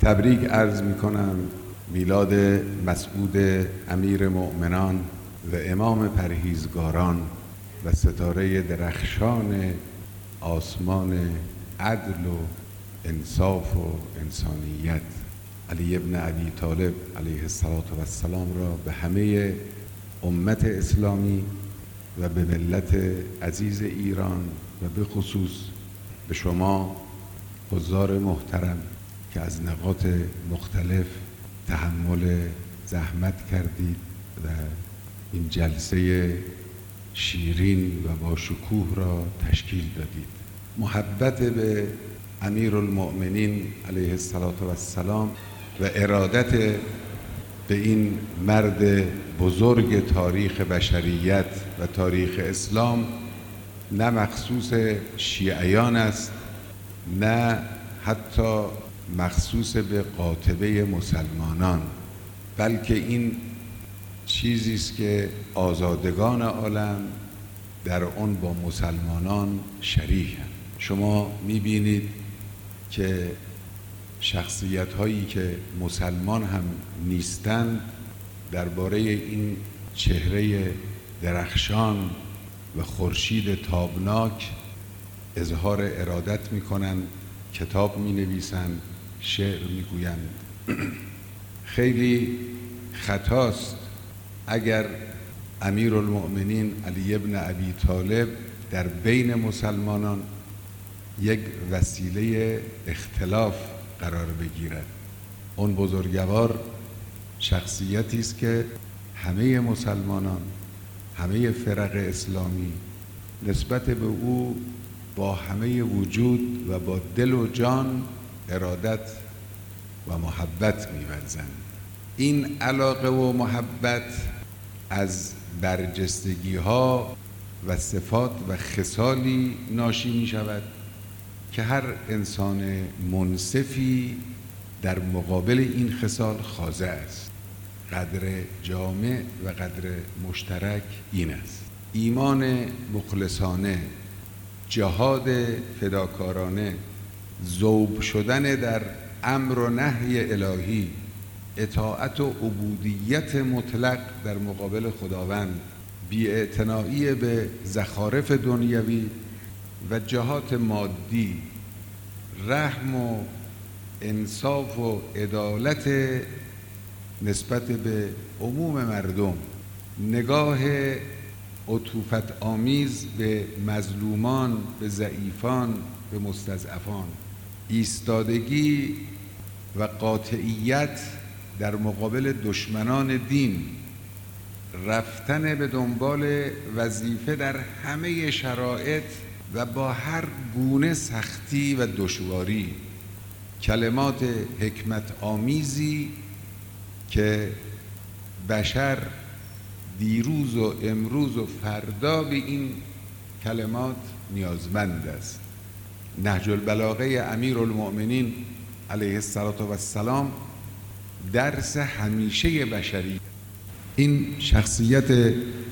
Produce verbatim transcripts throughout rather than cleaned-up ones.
تبریک عرض می کنم میلاد مسعود امیر مؤمنان و امام پرهیزگاران و ستاره درخشان آسمان عدل و انصاف و انسانیت علی ابن ابی طالب علیه السلام را به همه امت اسلامی و به ملت عزیز ایران و به خصوص به شما حضار محترم که از نقاط مختلف تحمل زحمت کردید و این جلسه شیرین و با شکوه را تشکیل دادید. محبت به امیرالمؤمنین علیه السلام و ارادت به این مرد بزرگ تاریخ بشریت و تاریخ اسلام نه مخصوص شیعیان است، نه حتی مخصوص به قاطبه مسلمانان، بلکه این چیزی است که آزادگان عالم در آن با مسلمانان شریکند. شما می‌بینید که شخصیت هایی که مسلمان هم نیستند درباره این چهره درخشان و خورشید تابناک اظهار ارادت می‌کنند، کتاب می‌نویسند، شعر می‌گویند. خیلی خطاست اگر امیرالمؤمنین علی ابن ابی طالب در بین مسلمانان یک وسیله اختلاف قرار بگیرد. اون بزرگوار شخصیتی است که همه مسلمانان، همه فرق اسلامی نسبت به او با همه وجود و با دل و جان ارادت و محبت می‌ورزند. این علاقه و محبت از برجستگی‌ها و صفات و خصالی ناشی می‌شود که هر انسان منصفی در مقابل این خصال خاضع است. قدر جامع و قدر مشترک این است: ایمان مخلصانه، جهاد فداکارانه، ذوب شدن در امر و نهی الهی، اطاعت و عبودیت مطلق در مقابل خداوند، بی‌اعتنایی به زخارف دنیوی و جهات مادی، رحم و انصاف و عدالت نسبت به عموم مردم، نگاه عطوفت آمیز به مظلومان، به ضعیفان، به مستضعفان، ایستادگی و قاطعیت در مقابل دشمنان دین، رفتن به دنبال وظیفه در همه شرایط و با هر گونه سختی و دشواری، کلمات حکمت آمیزی که بشر دیروز و امروز و فردا به این کلمات نیازمند است. نهج البلاغه امیرالمؤمنین علیه السلام درس همیشه بشری. این شخصیت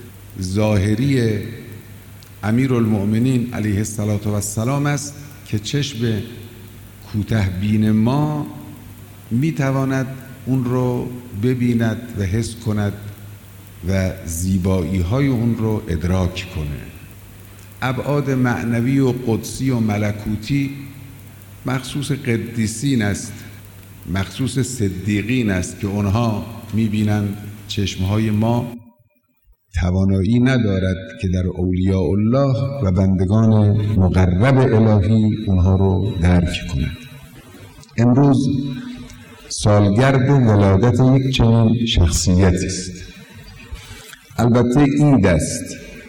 ظاهری امیرالمؤمنین علیه السلام است که چشم کوتاه‌بین ما میتواند اون رو ببیند و حس کند و زیبایی های اون رو ادراک کنه. ابعاد معنوی و قدسی و ملکوتی مخصوص قدیسین است، مخصوص صدیقین است که اونها میبینند چشمهای ما توانایی ندارد که در اولیاء الله و بندگان مقرب الهی اونها رو درک کند. امروز سالگرد ولادت یک چنین شخصیتی است. البته عید است،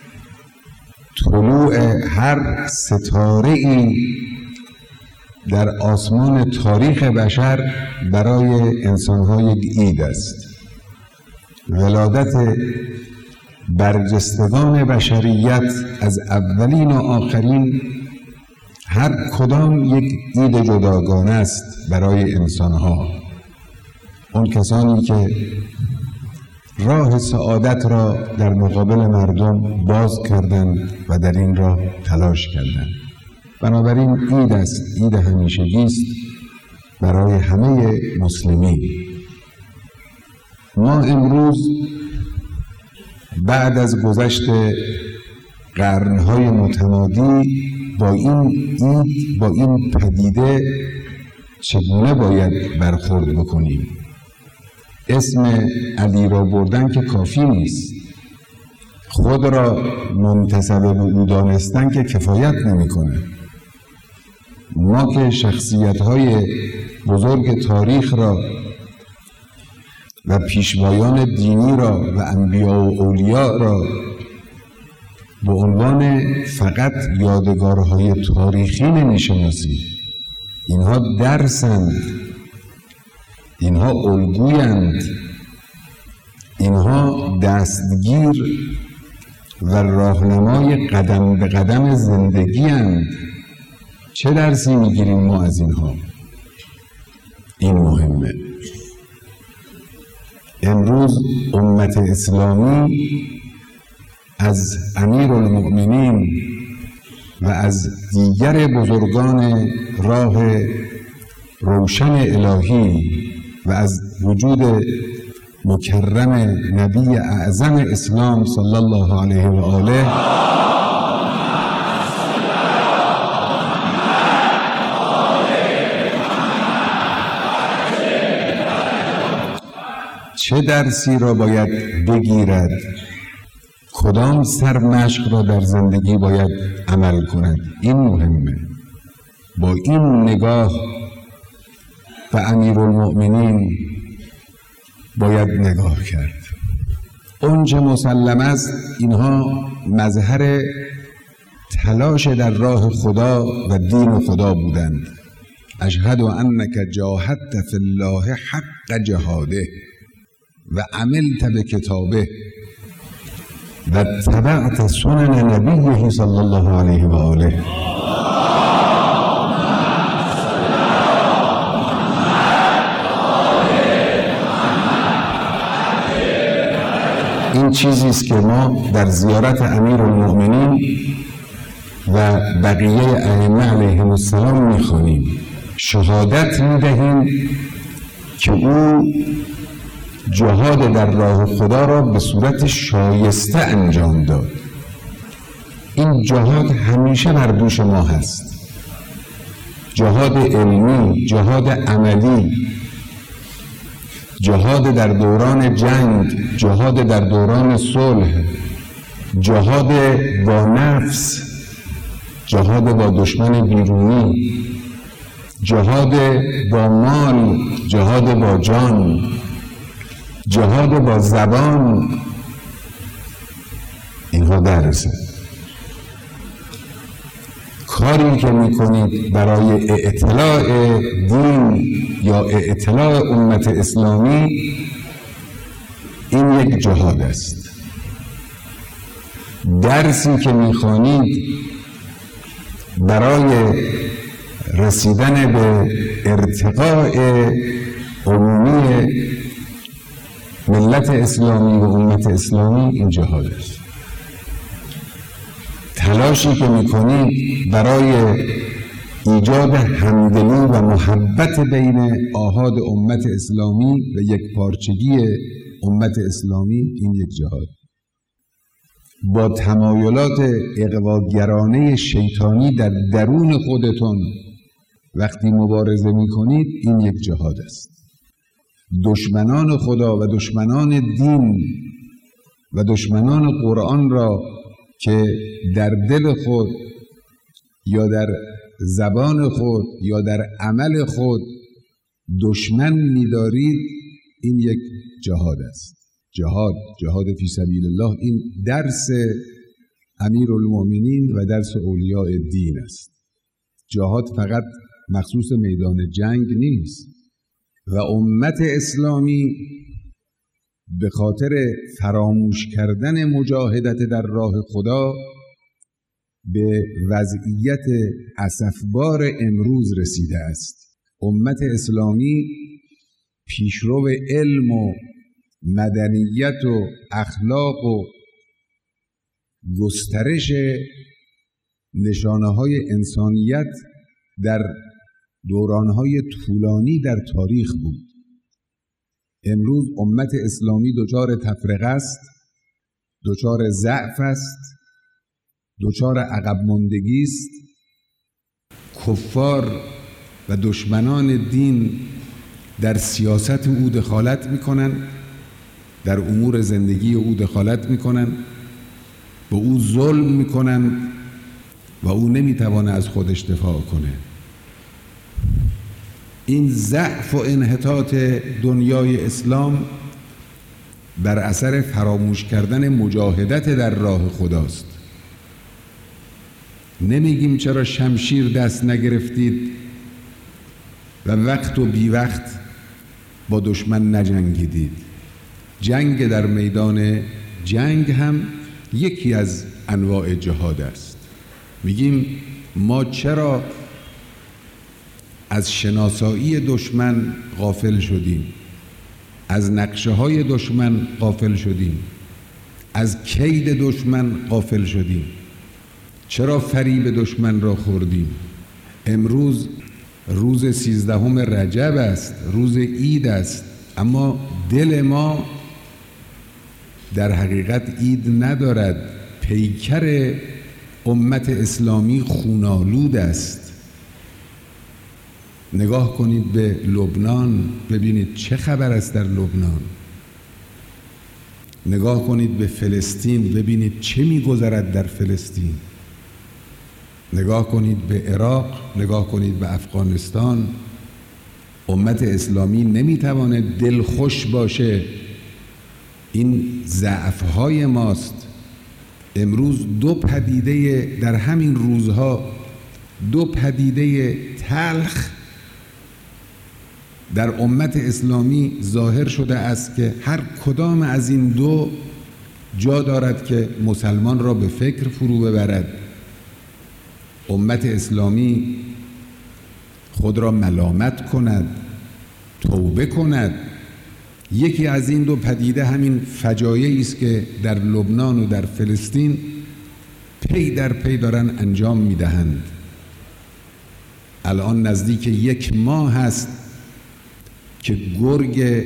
طلوع هر ستاره‌ای در آسمان تاریخ بشر برای انسان‌ها یک عید است. ولادت برجستگان بشریت از اولین و آخرین هر کدام یک عید جداگانه است برای انسان‌ها. اون کسانی که راه سعادت را در مقابل مردم باز کردند و در این راه تلاش کردند. بنابراین عید است، عید همیشگی است برای همه مسلمین. ما امروز بعد از گذشت قرنهای متمادی با این اید، با این پدیده چگونه باید برخورد بکنیم؟ اسم علی را بردن که کافی نیست، خود را منتسب به او دانستن که کفایت نمی‌کنه. ما که شخصیت‌های بزرگ تاریخ را و پیشوایان دینی را و انبیا و اولیاء را به عنوان فقط یادگارهای تاریخی نمی‌شناسیم. اینها درسند، اینها الگویند، اینها دستگیر و راهنمای قدم به قدم زندگی اند. چه درسی میگیریم ما از اینها؟ این مهمه. امروز امت اسلامی از امیرالمؤمنین و از دیگر بزرگان راه روشن الهی و از وجود مکرم نبی اعظم اسلام صلی الله علیه و آله چه درسی را باید بگیرد؟ کدام سرمشق را در زندگی باید عمل کند؟ این مهمه. با این نگاه به امیرالمؤمنین باید نگاه کرد. اونچه مسلم است اینها مظهر تلاش در راه خدا و دین خدا بودند. اشهد انک جاهدت فی الله حق جهاده و عملت بکتابه و تبعت سنن نبیه صلی الله علیه و آله. این چیزی است که ما در زیارت امیرالمؤمنین و بقیه ائمه علیهم السلام می‌خوانیم. شهادت می‌دهیم که او جهاد در راه خدا را به صورت شایسته انجام داد. این جهاد همیشه بر دوش ما هست. جهاد علمی، جهاد عملی، جهاد در دوران جنگ، جهاد در دوران صلح، جهاد با نفس، جهاد با دشمن بیرونی، جهاد با مال، جهاد با جان، جهاد با زبان. اینها درسه. کاری که میکنید برای اطلاع دین یا اطلاع امت اسلامی این یک جهاد است. درسی که میخوانید برای رسیدن به ارتقاء عمومی ملت اسلامی و امت اسلامی این جهاد است. تلاشی که میکنید برای ایجاد همدلی و محبت بین آحاد امت اسلامی و یک پارچگی امت اسلامی این یک جهاد. با تمایلات اغواگرانه شیطانی در درون خودتون وقتی مبارزه میکنید این یک جهاد است. دشمنان خدا و دشمنان دین و دشمنان قرآن را که در دل خود یا در زبان خود یا در عمل خود دشمن می‌دارید این یک جهاد است. جهاد، جهاد فی سبیل الله، این درس امیرالمؤمنین و درس اولیاء دین است. جهاد فقط مخصوص میدان جنگ نیست و امت اسلامی به خاطر فراموش کردن مجاهدت در راه خدا به وضعیت اسفبار امروز رسیده است. امت اسلامی پیشرو علم و مدنیت و اخلاق و گسترش نشانه های انسانیت در دورانهای طولانی در تاریخ بود. امروز امت اسلامی دچار تفرقه است، دچار ضعف است، دچار عقب ماندگی است. کفار و دشمنان دین در سیاست او دخالت میکنن، در امور زندگی او دخالت میکنن، به او ظلم میکنن و او نمیتوانه از خودش دفاع کنه. این ضعف و انحطاط دنیای اسلام بر اثر فراموش کردن مجاهدت در راه خداست. نمیگیم چرا شمشیر دست نگرفتید و وقت و بی وقت با دشمن نجنگیدید. جنگ در میدان جنگ هم یکی از انواع جهاد است. میگیم ما چرا از شناسایی دشمن غافل شدیم، از نقشه های دشمن غافل شدیم، از کید دشمن غافل شدیم، چرا فریب دشمن را خوردیم؟ امروز روز سیزدهم رجب است، روز عید است، اما دل ما در حقیقت عید ندارد. پیکر امت اسلامی خونالود است. نگاه کنید به لبنان، ببینید چه خبر است در لبنان. نگاه کنید به فلسطین، ببینید چه می‌گذرد در فلسطین. نگاه کنید به عراق، نگاه کنید به افغانستان. امت اسلامی نمیتواند دلخوش باشه. این ضعف‌های ماست. امروز دو پدیده در همین روزها، دو پدیده تلخ در امت اسلامی ظاهر شده است که هر کدام از این دو جا دارد که مسلمان را به فکر فرو ببرد. امت اسلامی خود را ملامت کند، توبه کند. یکی از این دو پدیده همین فجایعی است که در لبنان و در فلسطین پی در پی دارن انجام میدهند. الان نزدیک یک ماه هست که گرگ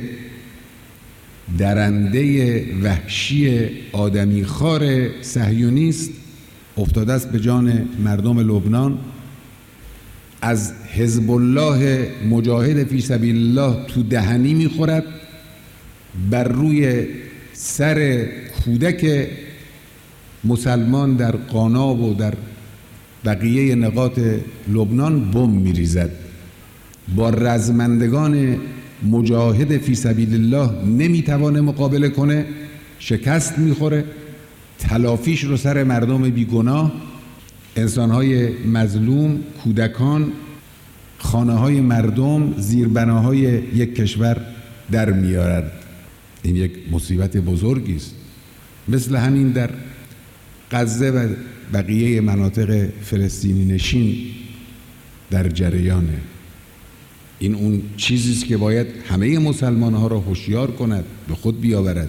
درنده وحشی آدمیخوار صهیونیست افتاده است به جان مردم لبنان. از حزب الله مجاهد فی سبیل الله تو دهنی میخورد، بر روی سر کودک مسلمان در قانا و در بقیه نقاط لبنان بم میریزد. با رزمندگان مجاهد فی سبیل الله نمیتوانه مقابله کنه، شکست میخوره. تلافیش رو سر مردم بیگناه، انسانهای مظلوم، کودکان، خانه های مردم، زیربناهای یک کشور در میارد. این یک مصیبت بزرگی است. مثل همین در غزه و بقیه مناطق فلسطینی نشین در جریانه. این اون چیزی است که باید همه مسلمان ها را هوشیار کند، به خود بیاورد.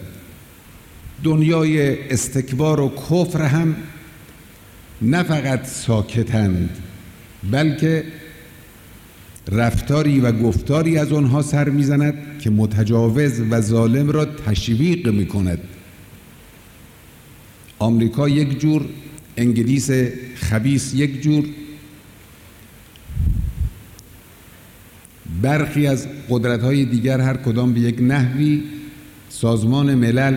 دنیای استکبار و کفر هم نه فقط ساکتند، بلکه رفتاری و گفتاری از آنها سر میزند که متجاوز و ظالم را تشویق میکند. آمریکا یک جور، انگلیس خبیث یک جور، برخی از قدرت‌های دیگر هر کدام به یک نحوی. سازمان ملل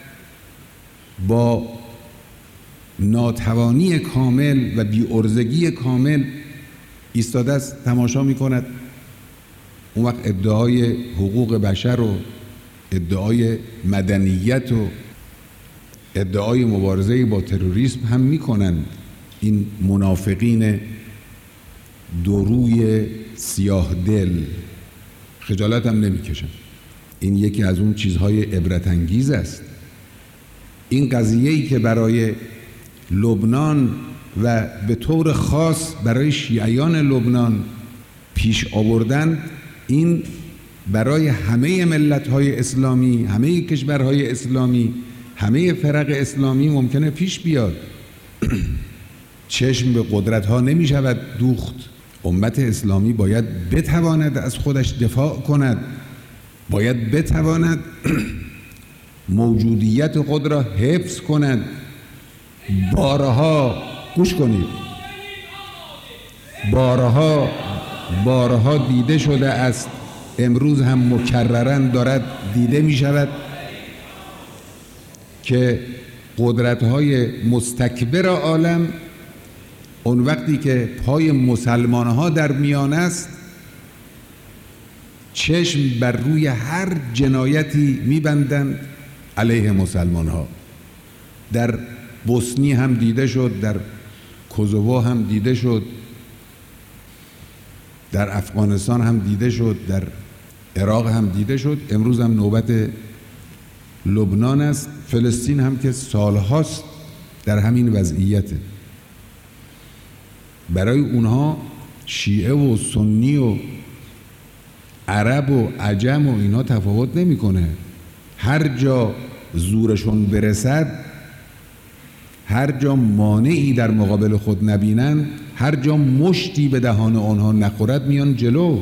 با ناتوانی کامل و بی‌عرضگی کامل ایستاده است، تماشا می‌کند. اون وقت ادعای حقوق بشر و ادعای مدنیت و ادعای مبارزه با تروریسم هم می‌کنند. این منافقین دوروی سیاه دل خجالت هم نمی‌کشند. این یکی از اون چیزهای عبرت انگیز است. این قضیه‌ای که برای لبنان و به طور خاص برای شیعیان لبنان پیش آوردن، این برای همه ملت‌های اسلامی، همه کشورهای اسلامی، همه فرق اسلامی ممکنه پیش بیاد. چشم به قدرت‌ها نمی‌شود دوخت. امت اسلامی باید بتواند از خودش دفاع کند، باید بتواند موجودیت خود را حفظ کند. بارها گوش کنید، بارها بارها دیده شده است، امروز هم مکرراً دارد دیده می شود که قدرت‌های مستکبر عالم اون وقتی که پای مسلمان‌ها در میان است، چشم بر روی هر جنایتی می‌بندند علیه مسلمان‌ها. در بوسنی هم دیده شد، در کوزوو هم دیده شد، در افغانستان هم دیده شد، در عراق هم دیده شد، امروز هم نوبت لبنان است. فلسطین هم که سالهاست در همین وضعیته. برای اونها شیعه و سنی و عرب و عجم و اینا تفاوت نمیکنه. هر جا زورشون برسد، هر جا مانعی در مقابل خود نبینن، هر جا مشتی به دهان آنها نخورد میان جلو.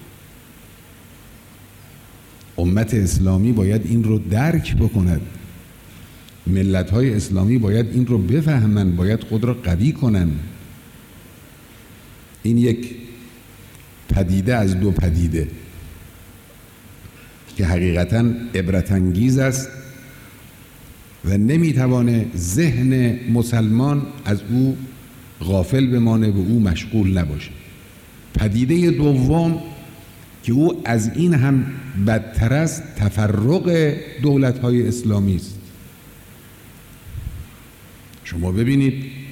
امت اسلامی باید این رو درک بکند، ملت‌های اسلامی باید این رو بفهمند، باید خود را قوی کنند. این یک پدیده از دو پدیده که حقیقتاً عبرت انگیز است و نمیتوانه ذهن مسلمان از او غافل بمانه و او مشغول نباشه. پدیده دوم که او از این هم بدتر است، تفرق دولت‌های اسلامی است. شما ببینید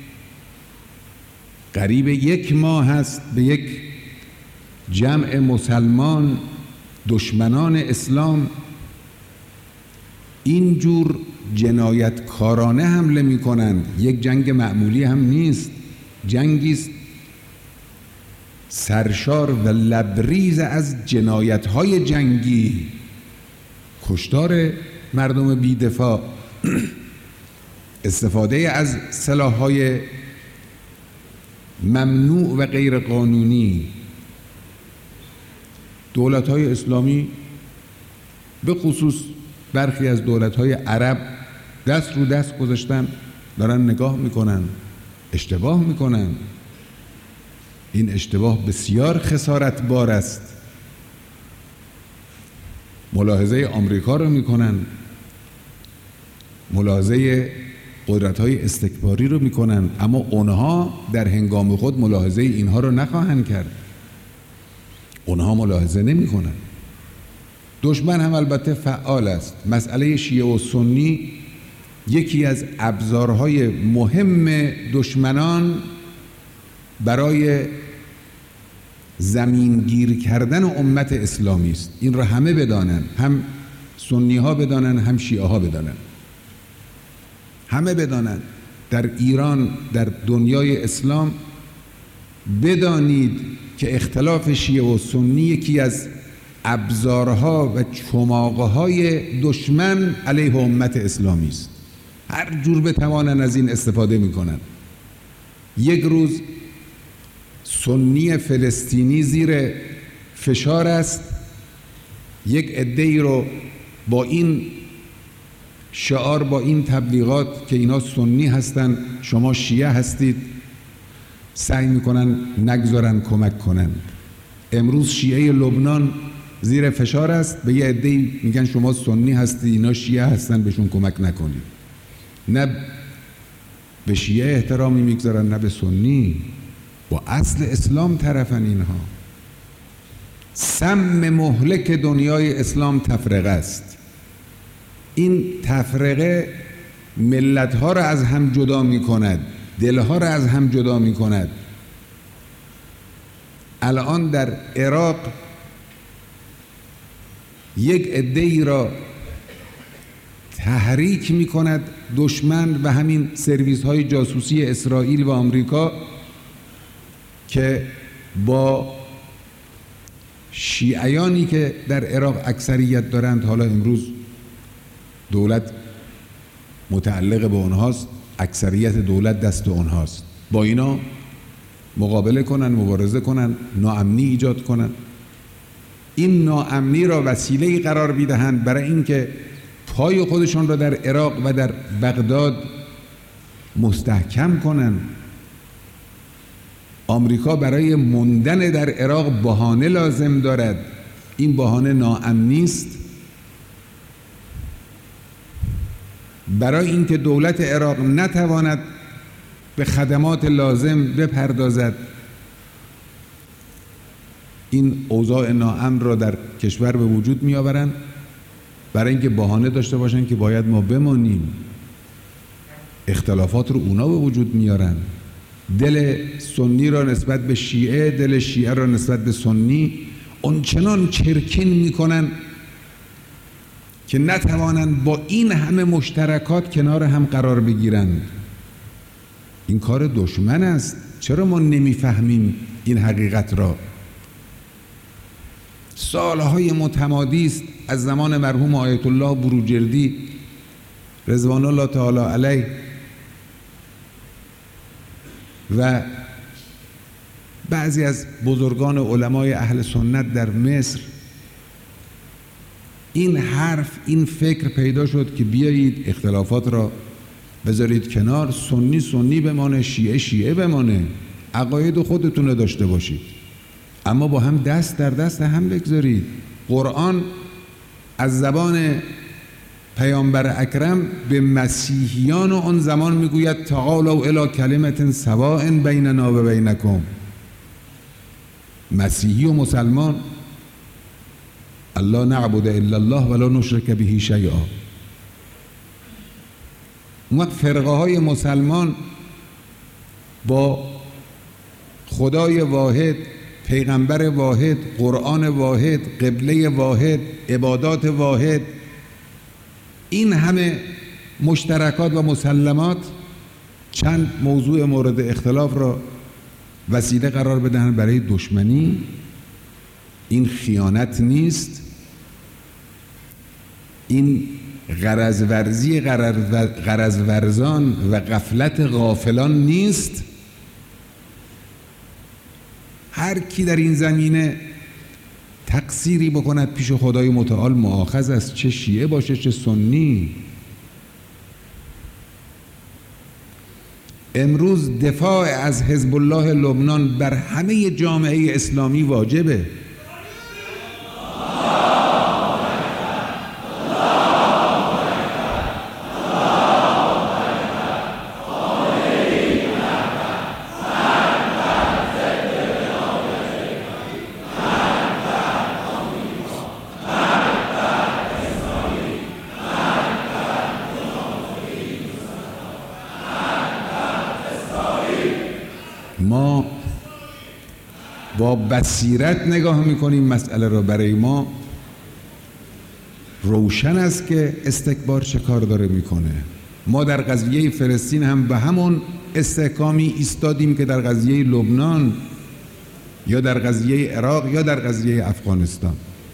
قریب یک ماه هست به یک جمع مسلمان دشمنان اسلام اینجور جنایتکارانه حمله می کنند. یک جنگ معمولی هم نیست، جنگی است سرشار و لبریز از جنایت‌های جنگی، کشتار مردم بی‌دفاع، استفاده از سلاح‌های ممنوع و غیر قانونی. دولت‌های اسلامی به خصوص برخی از دولت‌های عرب دست رو دست گذاشتن، دارن نگاه میکنن، اشتباه میکنن. این اشتباه بسیار خسارتبار است. ملاحظه آمریکا رو میکنن، ملاحظه قدرت‌های استکباری رو میکنن، اما اونها در هنگام خود ملاحظه اینها رو نخواهند کرد. اونها ملاحظه نمیکنن. دشمن هم البته فعال است. مسئله شیعه و سنی یکی از ابزارهای مهم دشمنان برای زمینگیر کردن امت اسلامی است. این را همه بدانن، هم سنی ها بدانن، هم شیعه ها بدانن، همه بدانن. در ایران، در دنیای اسلام بدانید که اختلاف شیعه و سنی یکی از ابزارها و چماقهای دشمن علیه امت اسلامی است. هر جور بتوانند از این استفاده میکنن. یک روز سنی فلسطینی زیر فشار است، یک عده‌ای رو با این شعار، با این تبلیغات که اینا سنی هستن شما شیعه هستید، سعی میکنن نگذارن کمک کنن. امروز شیعه لبنان زیر فشار است، به یه عده‌ای میگن شما سنی هستید اینا شیعه هستن بهشون کمک نکنید. نه به شیعه احترامی میگذارن نه به سنی. با اصل اسلام طرفن اینها. سم مهلک دنیای اسلام تفرقه است. این تفرقه ملت‌ها را از هم جدا می‌کند، دل‌ها را از هم جدا می‌کند. الان در عراق یک عده‌ای را تحریک می‌کند دشمن و همین سرویس‌های جاسوسی اسرائیل و آمریکا که با شیعیانی که در عراق اکثریت دارند، حالا امروز دولت متعلق به اونهاست، اکثریت دولت دست اونهاست، با اینا مقابله کنن، مبارزه کنن، ناامنی ایجاد کنن. این ناامنی را وسیله‌ای قرار می‌دهند برای اینکه پای خودشون را در عراق و در بغداد مستحکم کنن. آمریکا برای موندن در عراق بهانه لازم دارد. این بهانه ناامنی است. برای اینکه دولت عراق نتواند به خدمات لازم بپردازد، این اوضاع ناامن را در کشور به وجود می آورند برای اینکه بهانه داشته باشند که باید ما بمانیم. اختلافات رو اونا به وجود میارن. دل سنی را نسبت به شیعه، دل شیعه را نسبت به سنی اونچنان چرکین میکنن که نتوانند با این همه مشترکات کنار هم قرار بگیرند. این کار دشمن است. چرا ما نمیفهمیم این حقیقت را؟ سالهای متمادی است از زمان مرحوم آیت الله بروجردی رضوان الله تعالی علیه و بعضی از بزرگان علمای اهل سنت در مصر این حرف، این فکر پیدا شد که بیایید اختلافات را بذارید کنار، سنی سنی بمانه، شیعه شیعه بمانه، عقاید خودتون رو داشته باشید، اما با هم دست در دست هم بگذارید. قرآن از زبان پیامبر اکرم به مسیحیان و آن زمان میگوید تعالوا الی کلمة سواء بیننا و بینکم. مسیحی و مسلمان الله نعبد الا الله ولا نشرک به شیئا. اون فرقه های مسلمان با خدای واحد، پیغمبر واحد، قرآن واحد، قبله واحد، عبادات واحد، این همه مشترکات و مسلمات چند موضوع مورد اختلاف را وسیله قرار بدهن برای دشمنی. این خیانت نیست، این غرض ورزی غرض ورزان و غفلت غافلان نیست. هر کی در این زمینه تقصیری بکند پیش خدای متعال مؤاخذ است، چه شیعه باشه چه سنی. امروز دفاع از حزب الله لبنان بر همه جامعه اسلامی واجبه. ما با بصیرت نگاه میکنیم مسئله را. برای ما روشن است که استکبار چه کار داره میکنه. ما در قضیه فلسطین هم به همون استحکامی ایستادیم که در قضیه لبنان یا در قضیه عراق یا در قضیه افغانستان.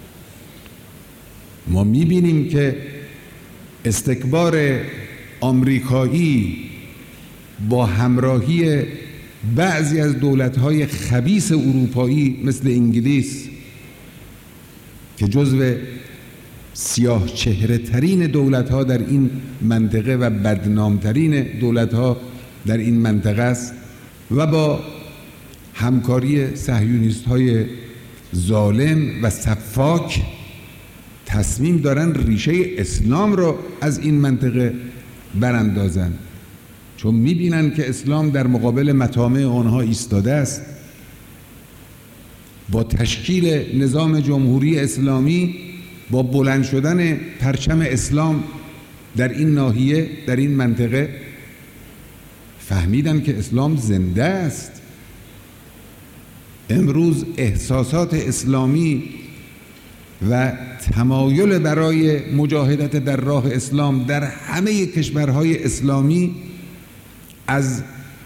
ما میبینیم که استکبار آمریکایی با همراهی بعضی از دولت‌های خبیث اروپایی مثل انگلیس که جزو سیاه چهره ترین دولت‌ها در این منطقه و بدنامترین دولت‌ها در این منطقه است و با همکاری صهیونیست‌های ظالم و سفاک تصمیم دارن ریشه اسلام را از این منطقه براندازن، چون میبینن که اسلام در مقابل مطامع آنها ایستاده است. با تشکیل نظام جمهوری اسلامی، با بلند شدن پرچم اسلام در این ناحیه، در این منطقه، فهمیدن که اسلام زنده است. امروز احساسات اسلامی و تمایل برای مجاهدت در راه اسلام در همه کشورهای اسلامی از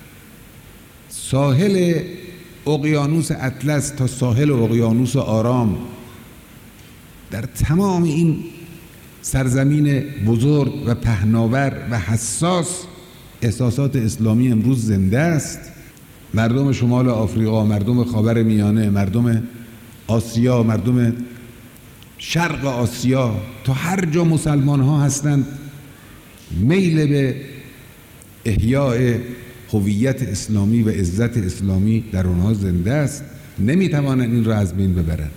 ساحل اقیانوس اطلس تا ساحل اقیانوس آرام در تمام این سرزمین بزرگ و پهناور و حساس احساسات اسلامی امروز زنده است. مردم شمال آفریقا، مردم خاور میانه، مردم آسیا، مردم شرق آسیا، تا هر جا مسلمان ها هستند میل به احیاء هویت اسلامی و عزت اسلامی در اونها زنده است. نمیتوانند این را از بین ببرند.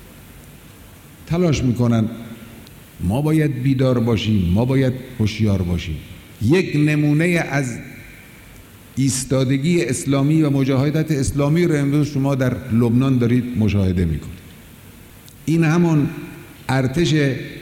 تلاش میکنن ما باید بیدار باشیم، ما باید هوشیار باشیم. یک نمونه از ایستادگی اسلامی و مجاهدت اسلامی رو امروز شما در لبنان دارید مشاهده میکنید. این همون ارتش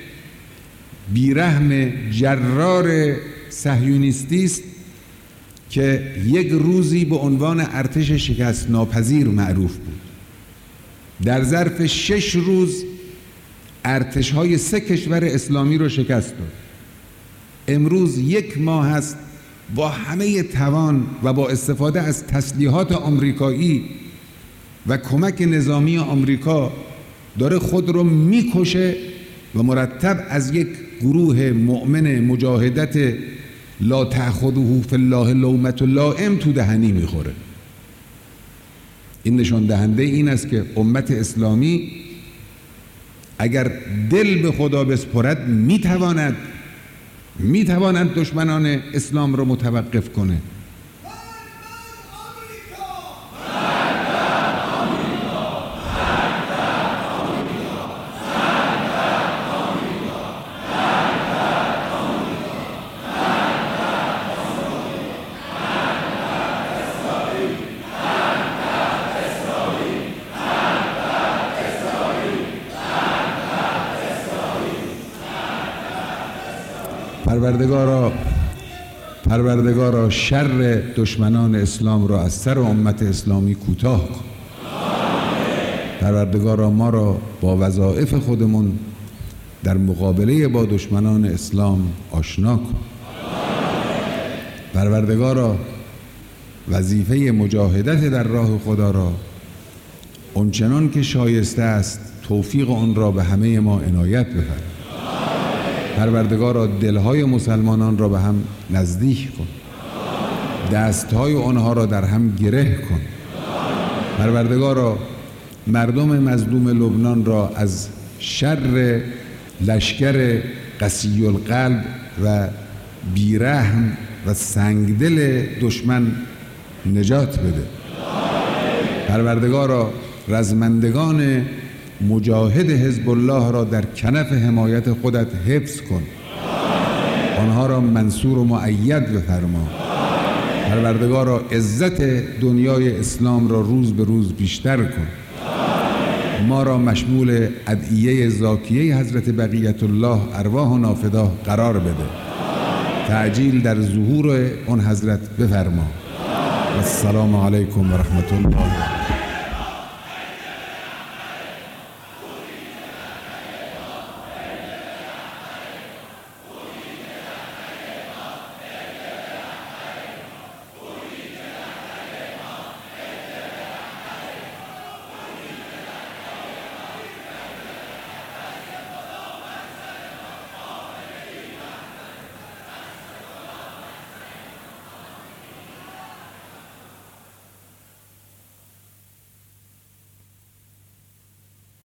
بیرحم جرار صهیونیستی است که یک روزی به عنوان ارتش شکست ناپذیر معروف بود. در ظرف شش روز ارتش‌های سه کشور اسلامی رو شکست داد. امروز یک ماه است با همه توان و با استفاده از تسلیحات آمریکایی و کمک نظامی آمریکا داره خود رو میکشه و مرتب از یک گروه مؤمن مجاهدت لا تأخذه فی الله لومة لائم تو دهنی میخوره. این نشان دهنده این است که امت اسلامی اگر دل به خدا بسپرد میتواند میتواند دشمنان اسلام را متوقف کنه. پروردگارا پروردگارا شر دشمنان اسلام را از سر امت اسلامی کوتاه کن. پروردگارا ما را با وظایف خودمون در مقابله با دشمنان اسلام آشنا کن. پروردگارا وظیفه مجاهدت در راه خدا را اونچنان که شایسته است توفیق آن را به همه ما عنایت بفرما. پروردگارا دلهای مسلمانان را به هم نزدیک کن. دستهای آنها را در هم گره کن. پروردگارا مردم مظلوم لبنان را از شر لشکر قسی القلب و بیرحم و سنگدل دشمن نجات بده. پروردگارا رزمندگان مجاهد حزب الله را در کنف حمایت خودت حفظ کن. آنها را منصور و مؤید بفرما. پروردگارا عزت دنیای اسلام را روز به روز بیشتر کن. ما را مشمول ادعیه زاکیه حضرت بقیت الله ارواح نافداه قرار بده. تعجیل در ظهور آن حضرت بفرما. السلام علیکم و رحمت الله.